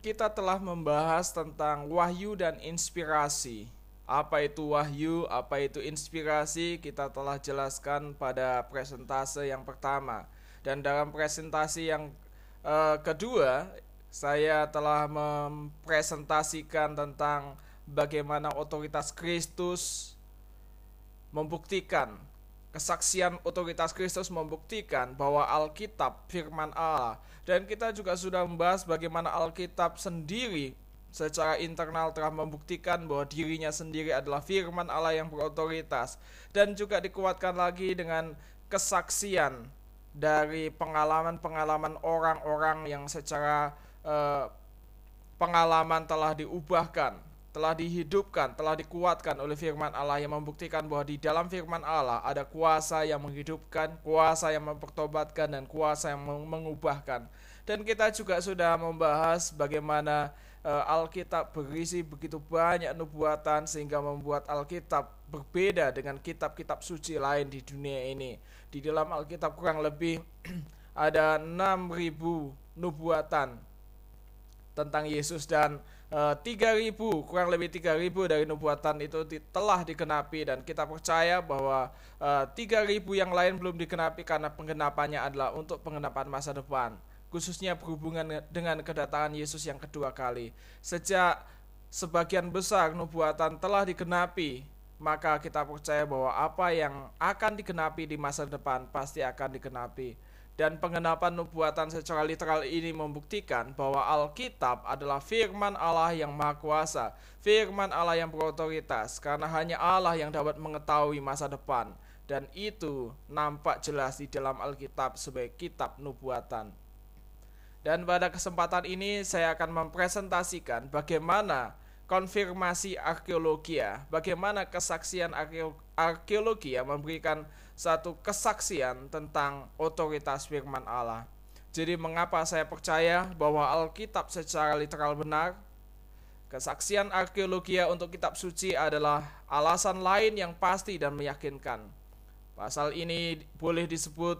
Kita telah membahas tentang wahyu dan inspirasi. Apa itu wahyu, apa itu inspirasi, kita telah jelaskan pada presentase yang pertama. Dan dalam presentasi yang kedua, saya telah mempresentasikan tentang bagaimana otoritas Kristus membuktikan, kesaksian otoritas Kristus membuktikan bahwa Alkitab firman Allah. Dan kita juga sudah membahas bagaimana Alkitab sendiri secara internal telah membuktikan bahwa dirinya sendiri adalah firman Allah yang berotoritas. Dan juga dikuatkan lagi dengan kesaksian dari pengalaman-pengalaman orang-orang yang secara pengalaman telah diubahkan, telah dihidupkan, telah dikuatkan oleh firman Allah, yang membuktikan bahwa di dalam firman Allah ada kuasa yang menghidupkan, kuasa yang mempertobatkan, dan kuasa yang mengubahkan. Dan kita juga sudah membahas bagaimana Alkitab berisi begitu banyak nubuatan sehingga membuat Alkitab berbeda dengan kitab-kitab suci lain di dunia ini. Di dalam Alkitab kurang lebih ada 6.000 nubuatan tentang Yesus, dan 3.000, kurang lebih 3.000 dari nubuatan itu telah digenapi, dan kita percaya bahwa 3.000 yang lain belum digenapi karena penggenapannya adalah untuk penggenapan masa depan, khususnya berhubungan dengan kedatangan Yesus yang kedua kali. Sejak sebagian besar nubuatan telah digenapi, maka kita percaya bahwa apa yang akan digenapi di masa depan pasti akan digenapi. Dan penggenapan nubuatan secara literal ini membuktikan bahwa Alkitab adalah firman Allah yang maha kuasa, firman Allah yang berotoritas, karena hanya Allah yang dapat mengetahui masa depan. Dan itu nampak jelas di dalam Alkitab sebagai kitab nubuatan. Dan pada kesempatan ini saya akan mempresentasikan bagaimana konfirmasi arkeologia, bagaimana kesaksian arkeologia memberikan satu kesaksian tentang otoritas firman Allah. Jadi mengapa saya percaya bahwa Alkitab secara literal benar? Kesaksian arkeologia untuk kitab suci adalah alasan lain yang pasti dan meyakinkan. Pasal ini boleh disebut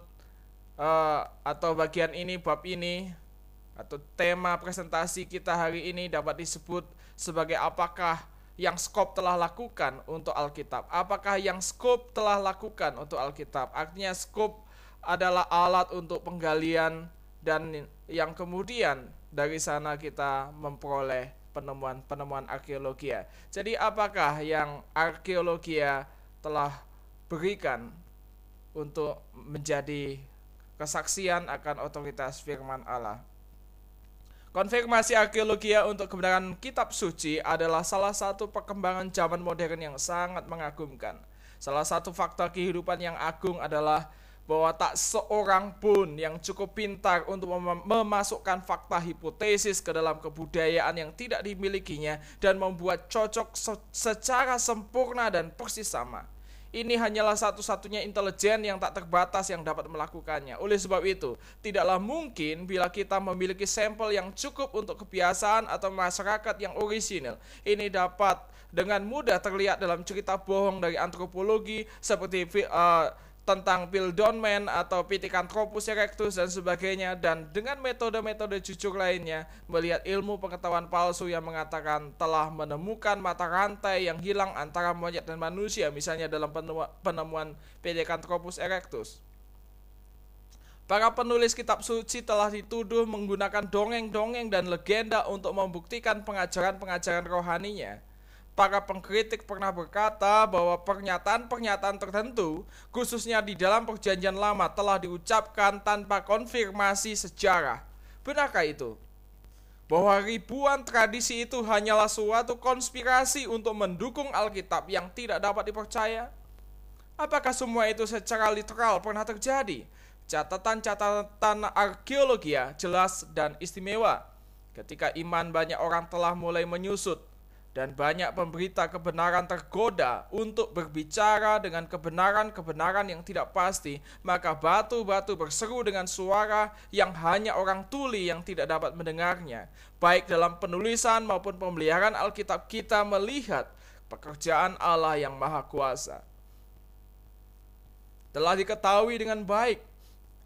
atau bagian ini, bab ini, atau tema presentasi kita hari ini dapat disebut sebagai apakah yang Skop telah lakukan untuk Alkitab. Apakah yang Skop telah lakukan untuk Alkitab? Artinya Skop adalah alat untuk penggalian, dan yang kemudian dari sana kita memperoleh penemuan arkeologia. Jadi apakah yang arkeologia telah berikan untuk menjadi kesaksian akan otoritas firman Allah? Konfirmasi arkeologia untuk kebenaran kitab suci adalah salah satu perkembangan zaman modern yang sangat mengagumkan. Salah satu fakta kehidupan yang agung adalah bahwa tak seorang pun yang cukup pintar untuk memasukkan fakta hipotesis ke dalam kebudayaan yang tidak dimilikinya dan membuat cocok secara sempurna dan persis sama. Ini hanyalah satu-satunya intelijen yang tak terbatas yang dapat melakukannya. Oleh sebab itu, tidaklah mungkin bila kita memiliki sampel yang cukup untuk kebiasaan atau masyarakat yang orisinil. Ini dapat dengan mudah terlihat dalam cerita bohong dari antropologi seperti tentang Piltdown atau Pithecanthropus erectus dan sebagainya, dan dengan metode-metode jujur lainnya melihat ilmu pengetahuan palsu yang mengatakan telah menemukan mata rantai yang hilang antara monyet dan manusia, misalnya dalam penemuan Pithecanthropus erectus. Para penulis kitab suci telah dituduh menggunakan dongeng-dongeng dan legenda untuk membuktikan pengajaran-pengajaran rohaninya. Para pengkritik pernah berkata bahwa pernyataan-pernyataan tertentu, khususnya di dalam Perjanjian Lama, telah diucapkan tanpa konfirmasi sejarah. Benarkah itu? Bahwa ribuan tradisi itu hanyalah suatu konspirasi untuk mendukung Alkitab yang tidak dapat dipercaya? Apakah semua itu secara literal pernah terjadi? Catatan-catatan arkeologia jelas dan istimewa. Ketika iman banyak orang telah mulai menyusut, dan banyak pemberita kebenaran tergoda untuk berbicara dengan kebenaran-kebenaran yang tidak pasti, maka batu-batu berseru dengan suara yang hanya orang tuli yang tidak dapat mendengarnya. Baik dalam penulisan maupun pemeliharaan Alkitab, kita melihat pekerjaan Allah yang maha kuasa. Telah diketahui dengan baik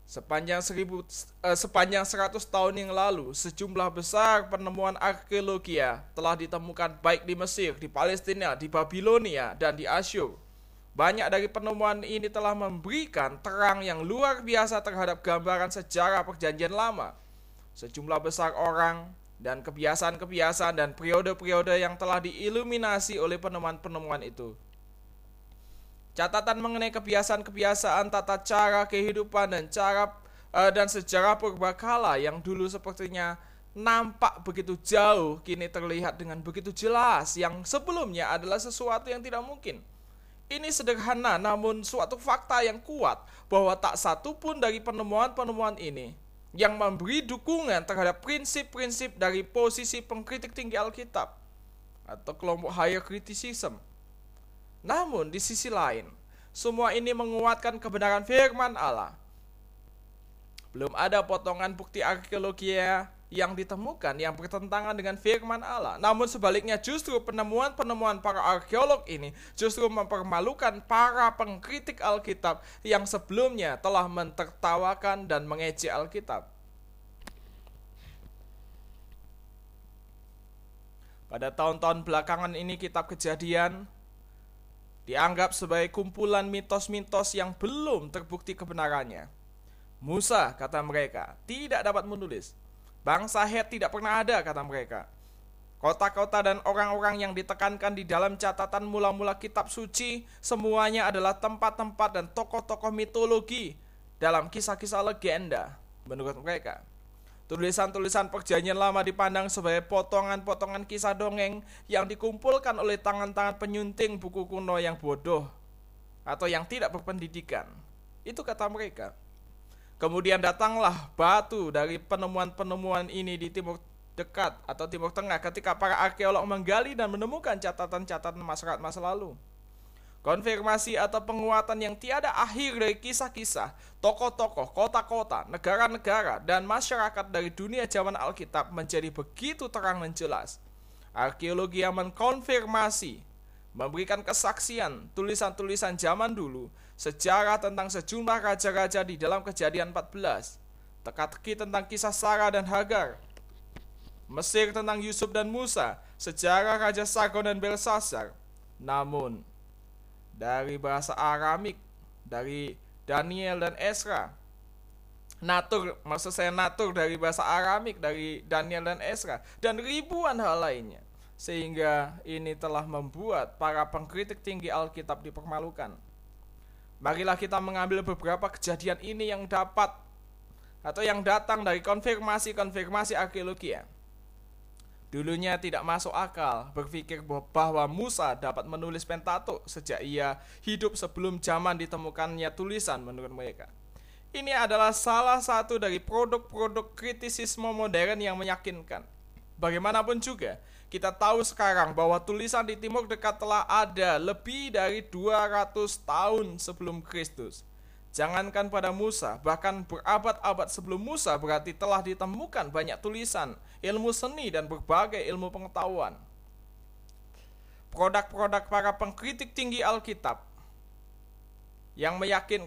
Sepanjang 100 tahun yang lalu, sejumlah besar penemuan arkeologi telah ditemukan baik di Mesir, di Palestina, di Babilonia, dan di Asyur. Banyak dari penemuan ini telah memberikan terang yang luar biasa terhadap gambaran sejarah Perjanjian Lama. Sejumlah besar orang dan kebiasaan-kebiasaan dan periode-periode yang telah diiluminasi oleh penemuan-penemuan itu. Catatan mengenai kebiasaan-kebiasaan, tata cara kehidupan dan sejarah purbakala yang dulu sepertinya nampak begitu jauh, kini terlihat dengan begitu jelas, yang sebelumnya adalah sesuatu yang tidak mungkin. Ini sederhana namun suatu fakta yang kuat bahwa tak satu pun dari penemuan-penemuan ini yang memberi dukungan terhadap prinsip-prinsip dari posisi pengkritik tinggi Alkitab atau kelompok higher criticism. Namun di sisi lain, semua ini menguatkan kebenaran firman Allah. Belum ada potongan bukti arkeologi yang ditemukan yang bertentangan dengan firman Allah. Namun sebaliknya, justru penemuan-penemuan para arkeolog ini justru mempermalukan para pengkritik Alkitab yang sebelumnya telah mentertawakan dan mengejek Alkitab. Pada tahun-tahun belakangan ini, kitab Kejadian dianggap sebagai kumpulan mitos-mitos yang belum terbukti kebenarannya. Musa, kata mereka, tidak dapat menulis. Bangsa Het tidak pernah ada, kata mereka. Kota-kota dan orang-orang yang ditekankan di dalam catatan mula-mula kitab suci semuanya adalah tempat-tempat dan tokoh-tokoh mitologi dalam kisah-kisah legenda, menurut mereka. Tulisan-tulisan Perjanjian Lama dipandang sebagai potongan-potongan kisah dongeng yang dikumpulkan oleh tangan-tangan penyunting buku kuno yang bodoh atau yang tidak berpendidikan. Itu kata mereka. Kemudian datanglah batu dari penemuan-penemuan ini di Timur Dekat atau Timur Tengah ketika para arkeolog menggali dan menemukan catatan-catatan masyarakat masa lalu. Konfirmasi atau penguatan yang tiada akhir dari kisah-kisah, tokoh-tokoh, kota-kota, negara-negara, dan masyarakat dari dunia zaman Alkitab menjadi begitu terang dan jelas. Arkeologi yang mengkonfirmasi, memberikan kesaksian tulisan-tulisan zaman dulu, sejarah tentang sejumlah raja-raja di dalam Kejadian 14, teka-teki tentang kisah Sarah dan Hagar, Mesir tentang Yusuf dan Musa, sejarah Raja Sargon dan Belsasar. Namun, dari bahasa Aramik, dari Daniel dan Ezra, natur dari bahasa Aramik, dari Daniel dan Ezra, dan ribuan hal lainnya. Sehingga ini telah membuat para pengkritik tinggi Alkitab dipermalukan. Marilah kita mengambil beberapa kejadian ini yang datang dari konfirmasi arkeologi. Dulunya tidak masuk akal berpikir bahwa Musa dapat menulis Pentatuk sejak ia hidup sebelum zaman ditemukannya tulisan menurut mereka. Ini adalah salah satu dari produk-produk kritisisme modern yang meyakinkan. Bagaimanapun juga, kita tahu sekarang bahwa tulisan di Timur Dekat telah ada lebih dari 200 tahun sebelum Kristus. Jangankan pada Musa, bahkan berabad-abad sebelum Musa berarti telah ditemukan banyak tulisan, ilmu seni, dan berbagai ilmu pengetahuan. Produk-produk para pengkritik tinggi Alkitab yang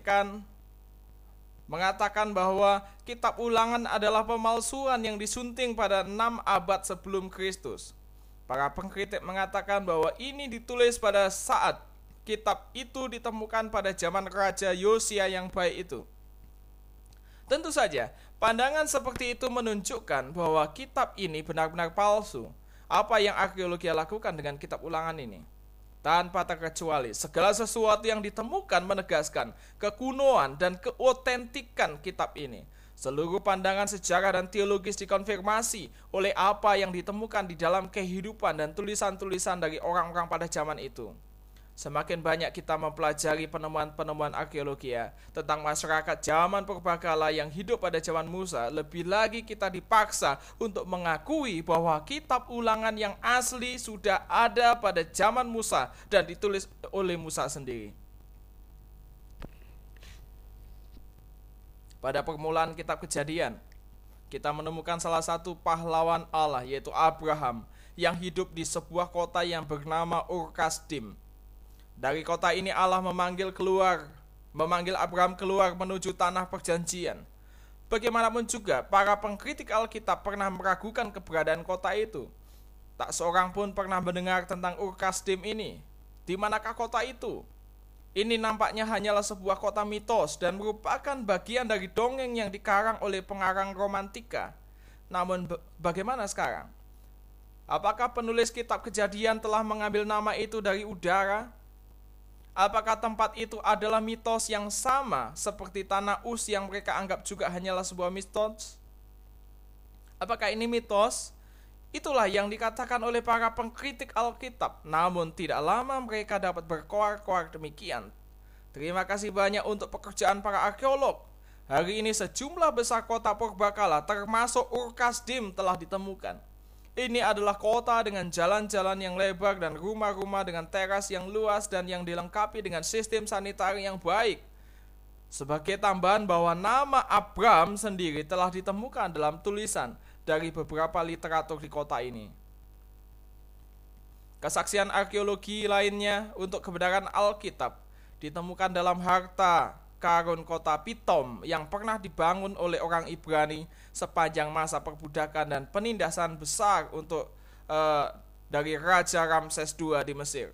mengatakan bahwa kitab Ulangan adalah pemalsuan yang disunting pada 6 abad sebelum Kristus. Para pengkritik mengatakan bahwa ini ditulis pada saat kitab itu ditemukan pada zaman Raja Yosia yang baik itu. Tentu saja, pandangan seperti itu menunjukkan bahwa kitab ini benar-benar palsu. Apa yang arkeologi lakukan dengan kitab Ulangan ini? Tanpa terkecuali, segala sesuatu yang ditemukan menegaskan kekunoan dan keotentikan kitab ini. Seluruh pandangan sejarah dan teologis dikonfirmasi oleh apa yang ditemukan di dalam kehidupan dan tulisan-tulisan dari orang-orang pada zaman itu. Semakin banyak kita mempelajari penemuan-penemuan arkeologi tentang masyarakat zaman purbakala yang hidup pada zaman Musa, lebih lagi kita dipaksa untuk mengakui bahwa kitab Ulangan yang asli sudah ada pada zaman Musa dan ditulis oleh Musa sendiri. Pada permulaan kitab Kejadian, kita menemukan salah satu pahlawan Allah, yaitu Abraham, yang hidup di sebuah kota yang bernama Ur Kasdim. Dari kota ini Allah memanggil keluar memanggil Abraham keluar menuju tanah perjanjian. Bagaimanapun juga, para pengkritik Alkitab pernah meragukan keberadaan kota itu. Tak seorang pun pernah mendengar tentang Ur-Kasdim ini. Di manakah kota itu? Ini nampaknya hanyalah sebuah kota mitos dan merupakan bagian dari dongeng yang dikarang oleh pengarang romantika. Namun bagaimana sekarang? Apakah penulis kitab Kejadian telah mengambil nama itu dari udara? Apakah tempat itu adalah mitos yang sama seperti tanah Uz yang mereka anggap juga hanyalah sebuah mitos? Apakah ini mitos? Itulah yang dikatakan oleh para pengkritik Alkitab. Namun tidak lama mereka dapat berkoar-koar demikian. Terima kasih banyak untuk pekerjaan para arkeolog. Hari ini sejumlah besar kota purbakala termasuk Ur-Kasdim telah ditemukan. Ini adalah kota dengan jalan-jalan yang lebar dan rumah-rumah dengan teras yang luas dan yang dilengkapi dengan sistem sanitari yang baik. Sebagai tambahan bahwa nama Abram sendiri telah ditemukan dalam tulisan dari beberapa literatur di kota ini. Kesaksian arkeologi lainnya untuk kebenaran Alkitab ditemukan dalam harta karun kota Pitom yang pernah dibangun oleh orang Ibrani sepanjang masa perbudakan dan penindasan besar dari Raja Ramses II di Mesir.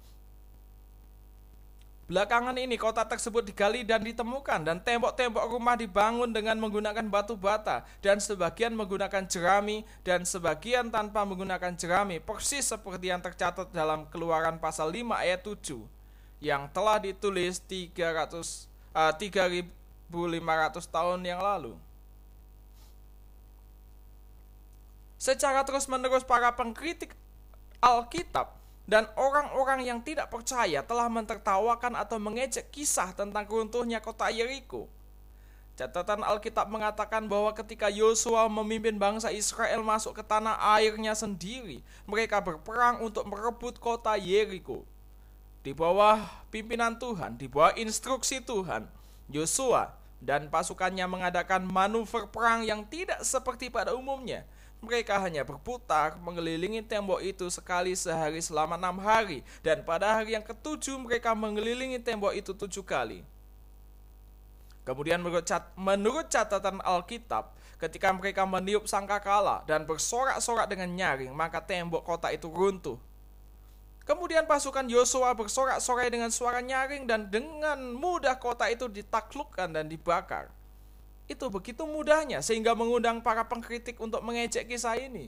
Belakangan ini kota tersebut digali dan ditemukan dan tembok-tembok rumah dibangun dengan menggunakan batu bata dan sebagian menggunakan jerami dan sebagian tanpa menggunakan jerami, persis seperti yang tercatat dalam Keluaran pasal 5 ayat 7 yang telah ditulis 3.500 tahun yang lalu. Secara terus-menerus para pengkritik Alkitab dan orang-orang yang tidak percaya telah mentertawakan atau mengejek kisah tentang runtuhnya kota Yeriko. Catatan Alkitab mengatakan bahwa ketika Yosua memimpin bangsa Israel masuk ke tanah airnya sendiri, mereka berperang untuk merebut kota Yeriko. Di bawah pimpinan Tuhan, di bawah instruksi Tuhan, Yosua dan pasukannya mengadakan manuver perang yang tidak seperti pada umumnya. Mereka hanya berputar mengelilingi tembok itu sekali sehari selama 6 hari. Dan pada hari yang ke-7 mereka mengelilingi tembok itu 7 kali. Kemudian menurut catatan Alkitab, ketika mereka meniup sangkakala dan bersorak-sorak dengan nyaring, maka tembok kota itu runtuh. Kemudian pasukan Yosua bersorak-sorai dengan suara nyaring dan dengan mudah kota itu ditaklukkan dan dibakar. Itu begitu mudahnya sehingga mengundang para pengkritik untuk mengejek kisah ini.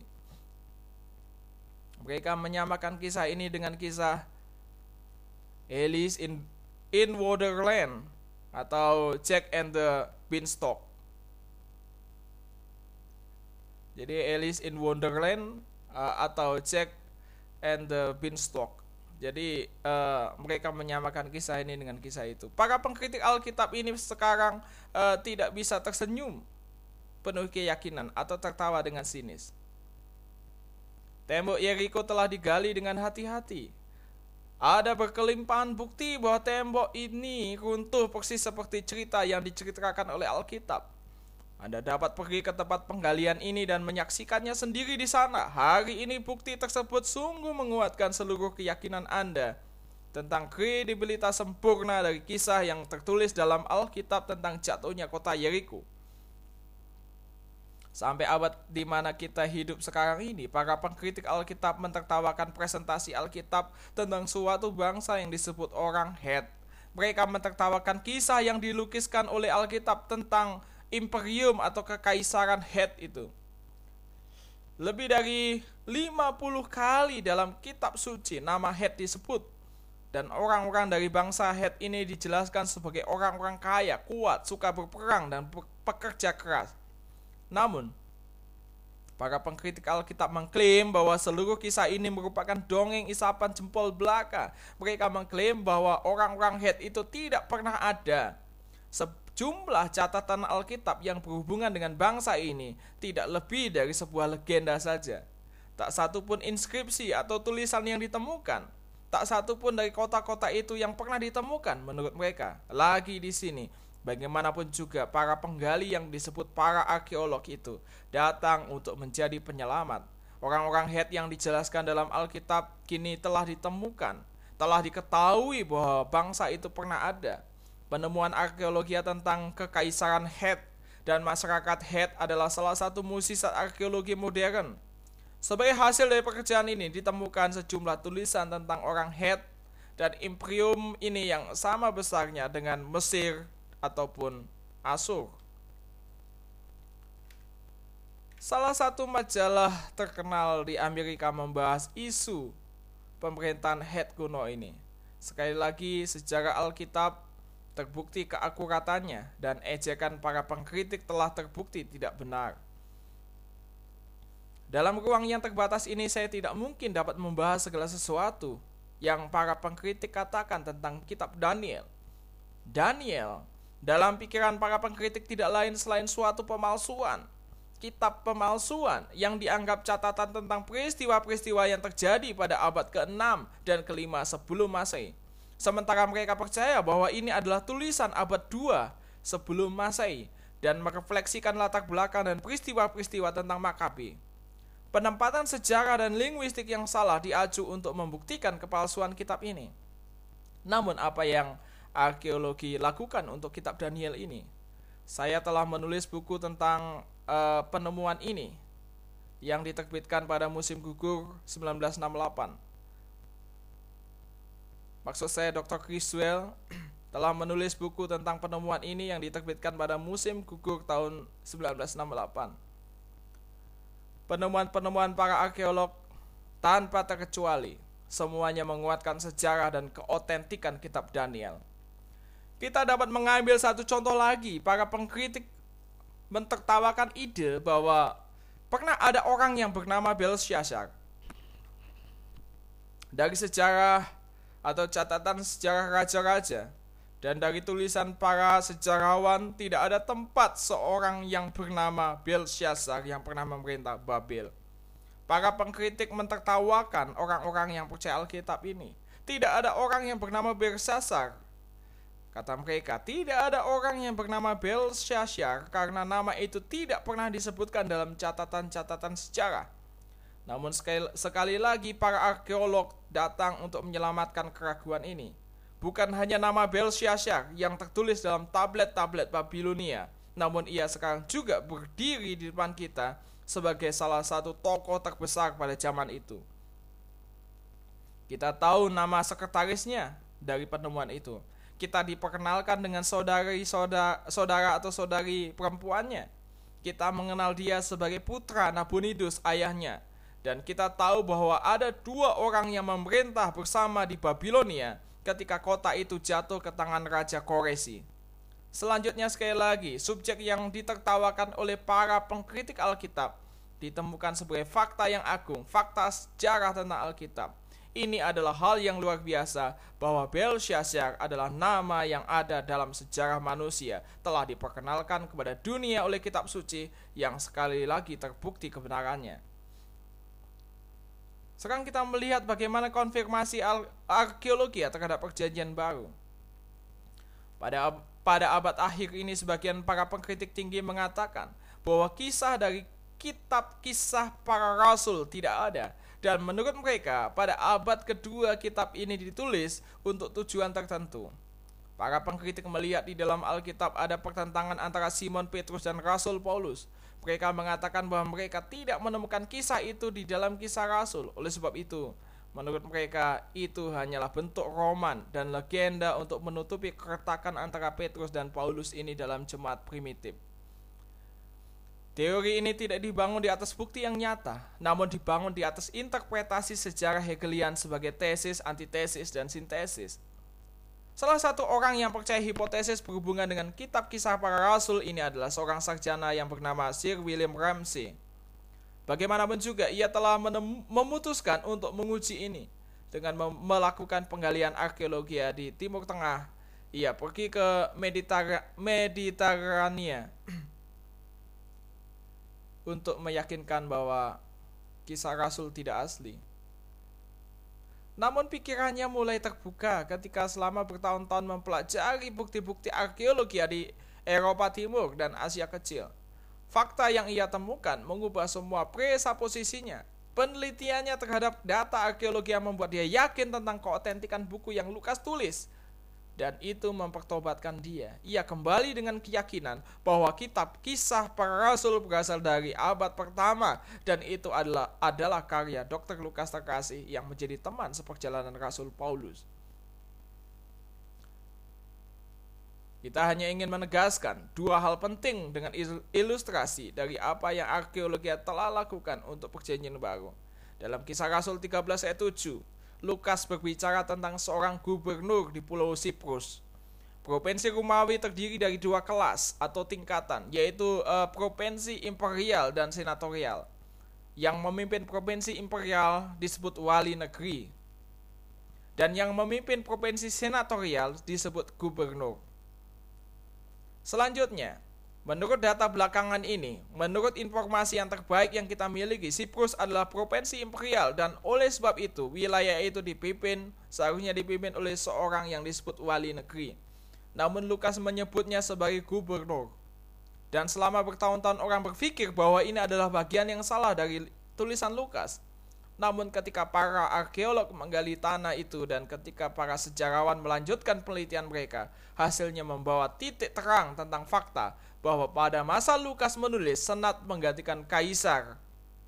Mereka menyamakan kisah ini dengan kisah Alice in Wonderland atau Jack and the Beanstalk. Jadi Alice in Wonderland atau Jack and the Beanstalk. Jadi mereka menyamakan kisah ini dengan kisah itu. Para pengkritik Alkitab ini sekarang tidak bisa tersenyum penuh keyakinan atau tertawa dengan sinis. Tembok Yeriko telah digali dengan hati-hati. Ada berkelimpahan bukti bahwa tembok ini runtuh persis seperti cerita yang diceritakan oleh Alkitab. Anda dapat pergi ke tempat penggalian ini dan menyaksikannya sendiri di sana. Hari ini bukti tersebut sungguh menguatkan seluruh keyakinan Anda tentang kredibilitas sempurna dari kisah yang tertulis dalam Alkitab tentang jatuhnya kota Yeriko. Sampai abad di mana kita hidup sekarang ini, para pengkritik Alkitab mentertawakan presentasi Alkitab tentang suatu bangsa yang disebut orang Het. Mereka mentertawakan kisah yang dilukiskan oleh Alkitab tentang imperium atau kekaisaran Het itu. Lebih dari 50 kali dalam kitab suci nama Het disebut. Dan orang-orang dari bangsa Het ini dijelaskan sebagai orang-orang kaya, kuat, suka berperang dan pekerja keras. Namun, para pengkritik Alkitab mengklaim bahwa seluruh kisah ini merupakan dongeng isapan jempol belaka. Mereka mengklaim bahwa orang-orang Het itu tidak pernah ada. Jumlah catatan Alkitab yang berhubungan dengan bangsa ini tidak lebih dari sebuah legenda saja. Tak satu pun inskripsi atau tulisan yang ditemukan. Tak satu pun dari kota-kota itu yang pernah ditemukan menurut mereka. Lagi di sini, bagaimanapun juga para penggali yang disebut para arkeolog itu datang untuk menjadi penyelamat. Orang-orang Het yang dijelaskan dalam Alkitab kini telah ditemukan. Telah diketahui bahwa bangsa itu pernah ada. Penemuan arkeologi tentang kekaisaran Het dan masyarakat Het adalah salah satu mukjizat arkeologi modern. Sebagai hasil dari pekerjaan ini ditemukan sejumlah tulisan tentang orang Het dan imperium ini yang sama besarnya dengan Mesir ataupun Asur. Salah satu majalah terkenal di Amerika membahas isu pemerintahan Het kuno ini. Sekali lagi, sejarah Alkitab terbukti keakuratannya dan ejekan para pengkritik telah terbukti tidak benar. Dalam ruang yang terbatas ini saya tidak mungkin dapat membahas segala sesuatu yang para pengkritik katakan tentang kitab Daniel. Daniel, dalam pikiran para pengkritik tidak lain selain suatu pemalsuan. Kitab pemalsuan yang dianggap catatan tentang peristiwa-peristiwa yang terjadi pada abad ke-6 dan ke-5 sebelum Masehi. Sementara mereka percaya bahwa ini adalah tulisan abad 2 sebelum Masehi dan merefleksikan latar belakang dan peristiwa-peristiwa tentang Makabe. Penempatan sejarah dan linguistik yang salah diacu untuk membuktikan kepalsuan kitab ini. Namun apa yang arkeologi lakukan untuk kitab Daniel ini? Saya telah menulis buku tentang penemuan ini yang diterbitkan pada musim gugur 1968. Maksud saya Dr. Criswell telah menulis buku tentang penemuan ini yang diterbitkan pada musim gugur tahun 1968. Penemuan-penemuan para arkeolog tanpa terkecuali semuanya menguatkan sejarah dan keotentikan kitab Daniel. Kita dapat mengambil satu contoh lagi. Para pengkritik mentertawakan ide bahwa pernah ada orang yang bernama Belshazzar. Dari sejarah atau catatan sejarah raja-raja dan dari tulisan para sejarawan tidak ada tempat seorang yang bernama Belshazzar yang pernah memerintah Babel. Para pengkritik mentertawakan orang-orang yang percaya Alkitab ini. Tidak ada orang yang bernama Belshazzar. Kata mereka, tidak ada orang yang bernama Belshazzar karena nama itu tidak pernah disebutkan dalam catatan-catatan sejarah. Namun sekali lagi para arkeolog datang untuk menyelamatkan keraguan ini. Bukan hanya nama Belshazzar yang tertulis dalam tablet-tablet Babilonia, namun ia sekarang juga berdiri di depan kita sebagai salah satu tokoh terbesar pada zaman itu. Kita tahu nama sekretarisnya dari penemuan itu. Kita diperkenalkan dengan saudara atau saudari perempuannya. Kita mengenal dia sebagai putra Nabonidus ayahnya. Dan kita tahu bahwa ada 2 orang yang memerintah bersama di Babilonia ketika kota itu jatuh ke tangan Raja Koresi. Selanjutnya sekali lagi, subjek yang ditertawakan oleh para pengkritik Alkitab ditemukan sebagai fakta yang agung, fakta sejarah tentang Alkitab. Ini adalah hal yang luar biasa bahwa Belshazzar adalah nama yang ada dalam sejarah manusia, telah diperkenalkan kepada dunia oleh kitab suci yang sekali lagi terbukti kebenarannya. Sekarang kita melihat bagaimana konfirmasi arkeologi terhadap perjanjian baru. Pada abad akhir ini sebagian para pengkritik tinggi mengatakan bahwa kisah dari kitab kisah para rasul tidak ada. Dan menurut mereka pada abad kedua kitab ini ditulis untuk tujuan tertentu. Para pengkritik melihat di dalam Alkitab ada pertentangan antara Simon Petrus dan Rasul Paulus. Mereka mengatakan bahwa mereka tidak menemukan kisah itu di dalam kisah Rasul. Oleh sebab itu, menurut mereka itu hanyalah bentuk roman dan legenda untuk menutupi keretakan antara Petrus dan Paulus ini dalam jemaat primitif. Teori ini tidak dibangun di atas bukti yang nyata, namun dibangun di atas interpretasi sejarah Hegelian sebagai tesis, antitesis, dan sintesis. Salah satu orang yang percaya hipotesis berhubungan dengan kitab kisah para rasul ini adalah seorang sarjana yang bernama Sir William Ramsay. Bagaimanapun juga ia telah memutuskan untuk menguji ini dengan melakukan penggalian arkeologi di Timur Tengah. Ia pergi ke Mediterania untuk meyakinkan bahwa kisah rasul tidak asli. Namun pikirannya mulai terbuka ketika selama bertahun-tahun mempelajari bukti-bukti arkeologi di Eropa Timur dan Asia Kecil. Fakta yang ia temukan mengubah semua presuposisinya. Penelitiannya terhadap data arkeologi yang membuat dia yakin tentang keotentikan buku yang Lukas tulis. dan itu mempertobatkan dia. Ia kembali dengan keyakinan bahwa kitab Kisah Para Rasul berasal dari abad pertama, dan itu adalah karya Dr. Lukas terkasih yang menjadi teman seperjalanan Rasul Paulus. Kita hanya ingin menegaskan dua hal penting dengan ilustrasi dari apa yang arkeologi telah lakukan untuk perjanjian baru. Dalam Kisah Rasul 13 ayat 7, Lukas berbicara tentang seorang gubernur di Pulau Siprus. Provinsi Romawi terdiri dari dua kelas atau tingkatan, yaitu provinsi imperial dan senatorial. Yang memimpin provinsi imperial disebut wali negeri, dan yang memimpin provinsi senatorial disebut gubernur. Selanjutnya, menurut data belakangan ini, menurut informasi yang terbaik yang kita miliki, Siprus adalah provinsi imperial, dan oleh sebab itu wilayah itu seharusnya dipimpin oleh seorang yang disebut wali negeri. Namun Lukas menyebutnya sebagai gubernur. Dan selama bertahun-tahun orang berpikir bahwa ini adalah bagian yang salah dari tulisan Lukas. Namun ketika para arkeolog menggali tanah itu dan ketika para sejarawan melanjutkan penelitian mereka, hasilnya membawa titik terang tentang fakta bahwa pada masa Lukas menulis, senat menggantikan kaisar,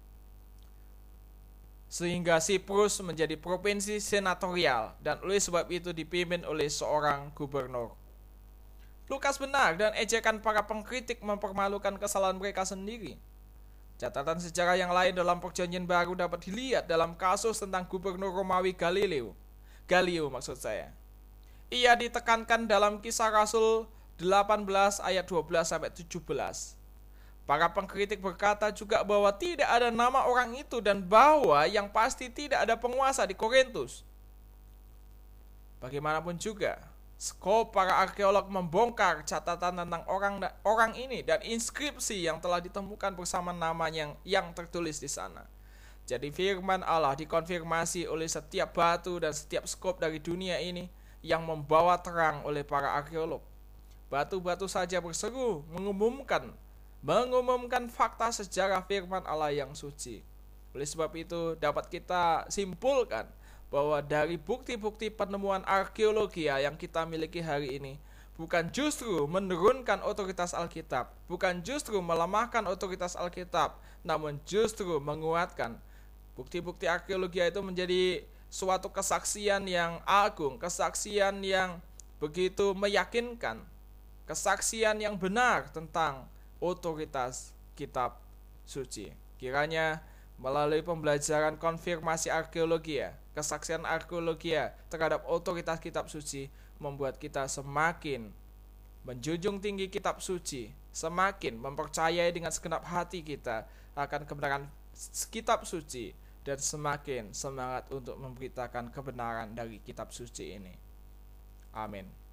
sehingga Siprus menjadi provinsi senatorial dan oleh sebab itu dipimpin oleh seorang gubernur. Lukas benar, dan ejekan para pengkritik mempermalukan kesalahan mereka sendiri. Catatan sejarah yang lain dalam perjanjian baru dapat dilihat dalam kasus tentang gubernur Romawi Galio maksud saya. Ia ditekankan dalam Kisah Rasul 18 ayat 12-17. Para pengkritik berkata juga bahwa tidak ada nama orang itu dan bahwa yang pasti tidak ada penguasa di Korintus. Bagaimanapun juga, skop para arkeolog membongkar catatan tentang orang ini dan inskripsi yang telah ditemukan bersama namanya yang tertulis di sana. Jadi firman Allah dikonfirmasi oleh setiap batu dan setiap skop dari dunia ini yang membawa terang oleh para arkeolog. Batu-batu saja berseru mengumumkan fakta sejarah firman Allah yang suci. Oleh sebab itu dapat kita simpulkan bahwa dari bukti-bukti penemuan arkeologi yang kita miliki hari ini bukan justru menurunkan otoritas Alkitab, bukan justru melemahkan otoritas Alkitab, namun justru menguatkan. Bukti-bukti arkeologi itu menjadi suatu kesaksian yang agung, kesaksian yang begitu meyakinkan, kesaksian yang benar tentang otoritas kitab suci. Kiranya melalui pembelajaran konfirmasi arkeologi, kesaksian arkeologi terhadap otoritas kitab suci membuat kita semakin menjunjung tinggi kitab suci, semakin mempercayai dengan segenap hati kita akan kebenaran kitab suci, dan semakin semangat untuk memberitakan kebenaran dari kitab suci ini. Amin.